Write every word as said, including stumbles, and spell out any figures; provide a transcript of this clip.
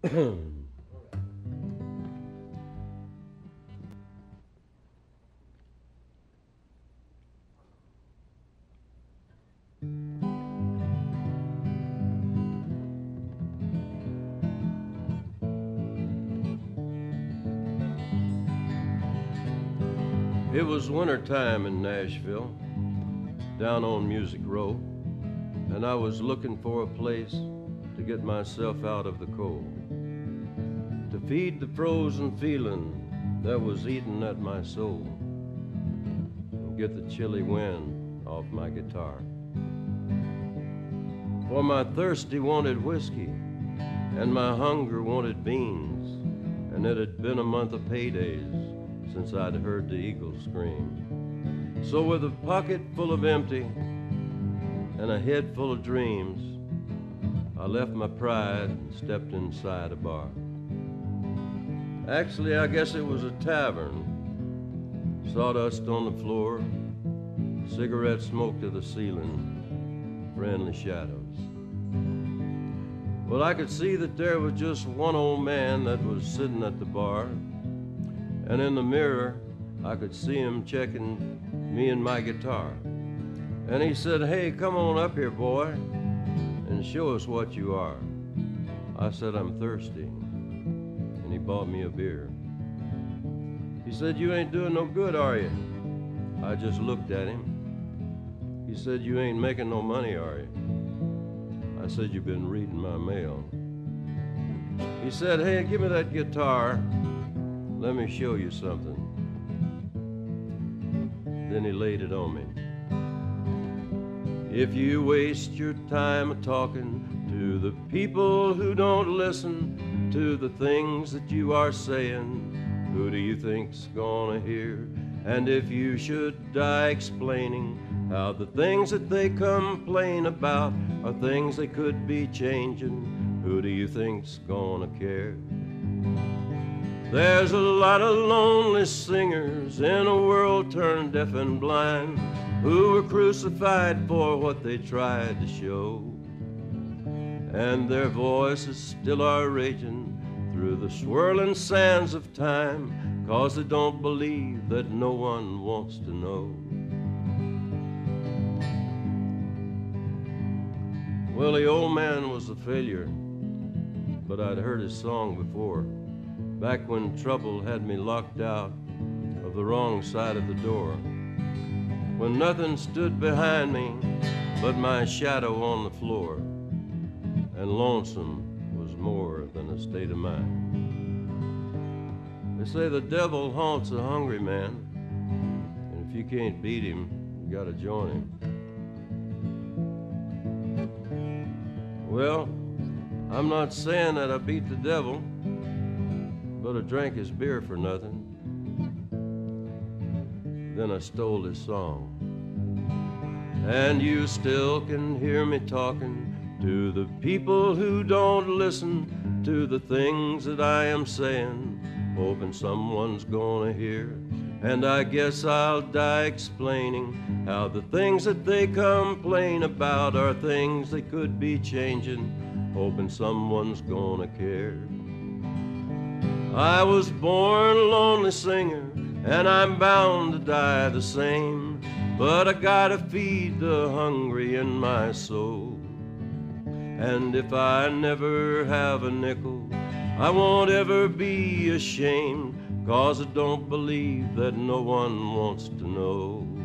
It was wintertime in Nashville, down on Music Row, and I was looking for a place to get myself out of the cold, to feed the frozen feeling that was eating at my soul, and get the chilly wind off my guitar. For my thirsty wanted whiskey, and my hunger wanted beans, and it had been a month of paydays since I'd heard the eagles scream. So with a pocket full of empty and a head full of dreams, I left my pride and stepped inside a bar. Actually, I guess it was a tavern. Sawdust on the floor, cigarette smoke to the ceiling, friendly shadows. Well, I could see that there was just one old man that was sitting at the bar, and in the mirror, I could see him checking me and my guitar. And he said, "Hey, come on up here, boy, and show us what you are." I said, "I'm thirsty." And he bought me a beer. He said, "You ain't doing no good, are you?" I just looked at him. He said, "You ain't making no money, are you?" I said, "You've been reading my mail." He said, "Hey, give me that guitar. Let me show you something." Then he laid it on me. If you waste your time a-talking to the people who don't listen to the things that you are saying, who do you think's gonna hear? And if you should die explaining how the things that they complain about are things they could be changing, who do you think's gonna care? There's a lot of lonely singers in a world turned deaf and blind, who were crucified for what they tried to show, and their voices still are raging through the swirling sands of time, 'cause they don't believe that no one wants to know. Well, the old man was a failure, but I'd heard his song before, back when trouble had me locked out of the wrong side of the door, when nothing stood behind me but my shadow on the floor, and lonesome was more than a state of mind. They say the devil haunts a hungry man, and if you can't beat him, you gotta join him. Well, I'm not saying that I beat the devil, but I drank his beer for nothing. Then I stole his song. And you still can hear me talking to the people who don't listen to the things that I am saying, hoping someone's gonna hear. And I guess I'll die explaining how the things that they complain about are things they could be changing, hoping someone's gonna care. I was born a lonely singer, and I'm bound to die the same, but I gotta feed the hungry in my soul. And if I never have a nickel, I won't ever be ashamed, 'cause I don't believe that no one wants to know.